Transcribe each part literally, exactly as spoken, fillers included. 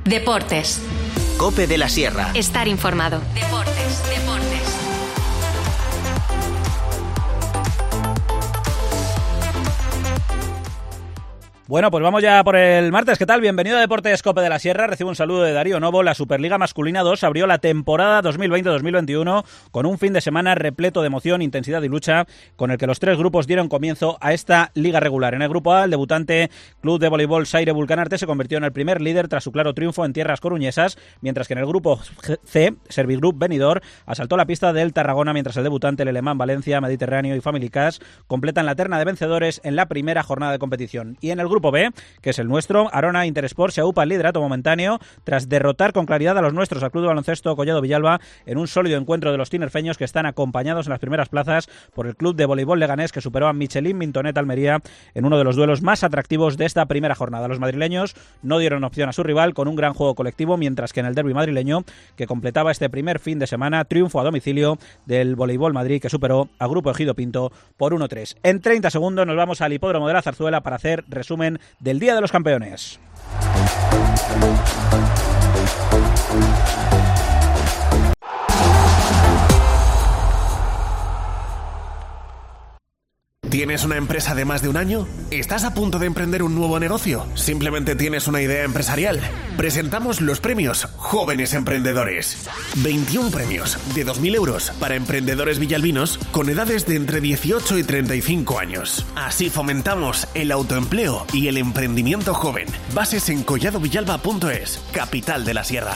Deportes. COPE de la Sierra. Estar informado. Deportes, deportes. Bueno, pues vamos ya por el martes. ¿Qué tal? Bienvenido a Deportes COPE de la Sierra. Recibo un saludo de Darío Novo. La Superliga Masculina dos abrió la temporada dos mil veinte dos mil veintiuno con un fin de semana repleto de emoción, intensidad y lucha, con el que los tres grupos dieron comienzo a esta liga regular. En el grupo A, el debutante Club de Voleibol Saire Vulcanarte se convirtió en el primer líder tras su claro triunfo en tierras coruñesas, mientras que en el grupo C, Servigroup Benidorm asaltó la pista del Tarragona, mientras el debutante, el alemán Valencia, Mediterráneo y Family Cash completan la terna de vencedores en la primera jornada de competición. Y en el grupo Grupo B, que es el nuestro, Arona Intersport se aupa el liderato momentáneo tras derrotar con claridad a los nuestros, al Club de Baloncesto Collado Villalba, en un sólido encuentro de los tinerfeños, que están acompañados en las primeras plazas por el Club de Voleibol Leganés, que superó a Michelin Mintonet Almería en uno de los duelos más atractivos de esta primera jornada. Los madrileños no dieron opción a su rival con un gran juego colectivo, mientras que en el derbi madrileño, que completaba este primer fin de semana, triunfo a domicilio del Voleibol Madrid, que superó a Grupo Ejido Pinto por uno tres. En treinta segundos nos vamos al Hipódromo de la Zarzuela para hacer resumen del Día de los Campeones. ¿Tienes una empresa de más de un año? ¿Estás a punto de emprender un nuevo negocio? ¿Simplemente tienes una idea empresarial? Presentamos los premios Jóvenes Emprendedores. veintiún premios de dos mil euros para emprendedores villalbinos con edades de entre dieciocho y treinta y cinco años. Así fomentamos el autoempleo y el emprendimiento joven. Bases en collado villalba punto es, capital de la Sierra.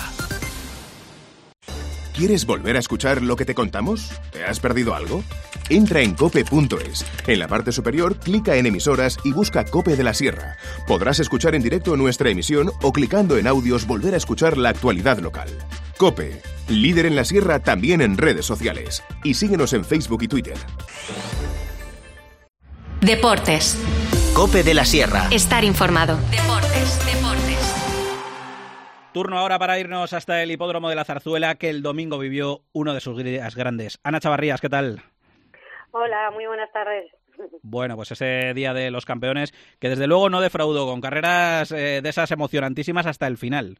¿Quieres volver a escuchar lo que te contamos? ¿Te has perdido algo? Entra en cope punto es. En la parte superior, clica en emisoras y busca COPE de la Sierra. Podrás escuchar en directo nuestra emisión o clicando en audios volver a escuchar la actualidad local. COPE, líder en la Sierra también en redes sociales. Y síguenos en Facebook y Twitter. Deportes. COPE de la Sierra. Estar informado. Deportes, deportes. Turno ahora para irnos hasta el Hipódromo de la Zarzuela, que el domingo vivió uno de sus días grandes. Ana Chavarrías, ¿qué tal? Hola, muy buenas tardes. Bueno, pues ese día de los campeones, que desde luego no defraudó, con carreras eh, de esas emocionantísimas hasta el final.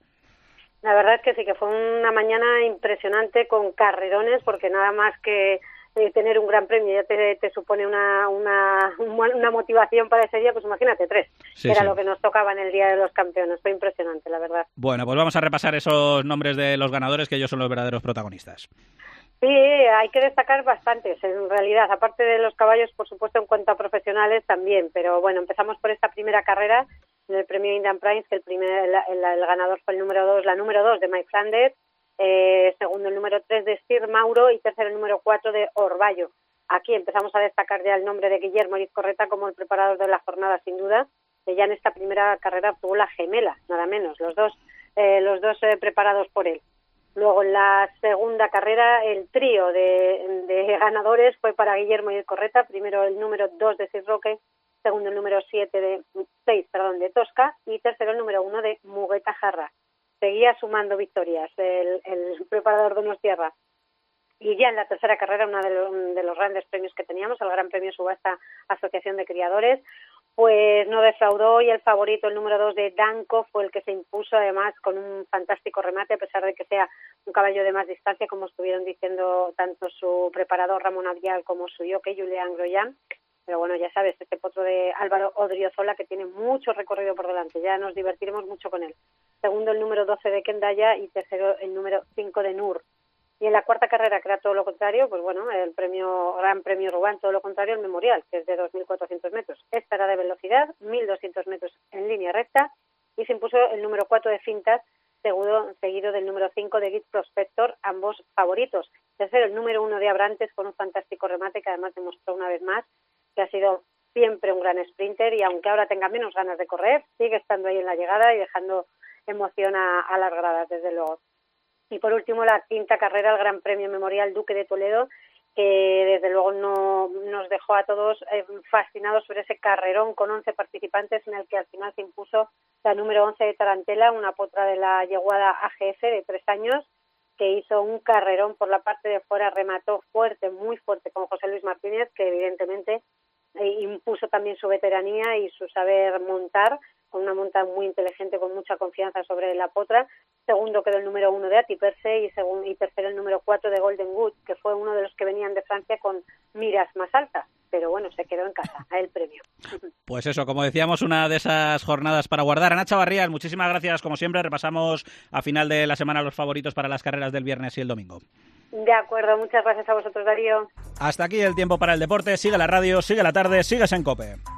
La verdad es que sí, que fue una mañana impresionante con carrerones, porque nada más que eh, tener un gran premio ya te, te supone una, una, una motivación para ese día, pues imagínate, tres. Sí, era sí. Lo que nos tocaba en el día de los campeones. Fue impresionante, la verdad. Bueno, pues vamos a repasar esos nombres de los ganadores, que ellos son los verdaderos protagonistas. Sí, hay que destacar bastantes, en realidad, aparte de los caballos, por supuesto, en cuanto a profesionales también, pero bueno, empezamos por esta primera carrera en el premio Indian Prize, que el primer el, el, el ganador fue el número dos, la número dos de Mike Flanders, eh, segundo el número tres de Sir Mauro y tercero el número cuatro de Orballo. Aquí empezamos a destacar ya el nombre de Guillermo Izcorreta como el preparador de la jornada, sin duda, que ya en esta primera carrera obtuvo la gemela, nada menos, los dos, eh, los dos eh, preparados por él. Luego, en la segunda carrera, el trío de, de ganadores fue para Guillermo Izcorreta, primero el número dos de Sir Roque, segundo el número siete de seis, perdón, de Tosca, y tercero el número uno de Mugueta Jarra. Seguía sumando victorias el, el preparador Donostierra. Y ya en la tercera carrera, uno de los, de los grandes premios que teníamos, el Gran Premio Subasta Asociación de Criadores, pues no defraudó, y el favorito, el número dos de Danco, fue el que se impuso, además con un fantástico remate, a pesar de que sea un caballo de más distancia, como estuvieron diciendo tanto su preparador Ramón Avial como su jockey Julián Groyan. Pero bueno, ya sabes, este potro de Álvaro Odriozola, que tiene mucho recorrido por delante, ya nos divertiremos mucho con él. Segundo el número doce de Kendaya y tercero el número cinco de Nur. Y en la cuarta carrera, que era todo lo contrario, pues bueno, el premio Gran Premio Rubán, todo lo contrario, el Memorial, que es de dos mil cuatrocientos metros. Esta era de velocidad, mil doscientos metros en línea recta, y se impuso el número cuatro de Fintas, seguido, seguido del número cinco de Git Prospector, ambos favoritos. Tercero, el número uno de Abrantes, con un fantástico remate, que además demostró una vez más que ha sido siempre un gran sprinter, y aunque ahora tenga menos ganas de correr, sigue estando ahí en la llegada y dejando emoción a, a las gradas, desde luego. Y por último, la quinta carrera, el Gran Premio Memorial Duque de Toledo, que desde luego no nos dejó a todos eh, fascinados sobre ese carrerón con once participantes, en el que al final se impuso la número once de Tarantela, una potra de la yeguada A G F de tres años, que hizo un carrerón por la parte de fuera, remató fuerte, muy fuerte, con José Luis Martínez, que evidentemente impuso también su veteranía y su saber montar, con una monta muy inteligente, con mucha confianza sobre la potra. Segundo quedó el número uno de Atiperse y, segundo, y tercero el número cuatro de Golden Good, que fue uno de los que venían de Francia con miras más altas. Pero bueno, se quedó en casa, a el premio. Pues eso, como decíamos, una de esas jornadas para guardar. Ana Chavarrías, muchísimas gracias, como siempre. Repasamos a final de la semana los favoritos para las carreras del viernes y el domingo. De acuerdo, muchas gracias a vosotros, Darío. Hasta aquí el tiempo para el deporte. Sigue la radio, sigue la tarde, sigues en COPE.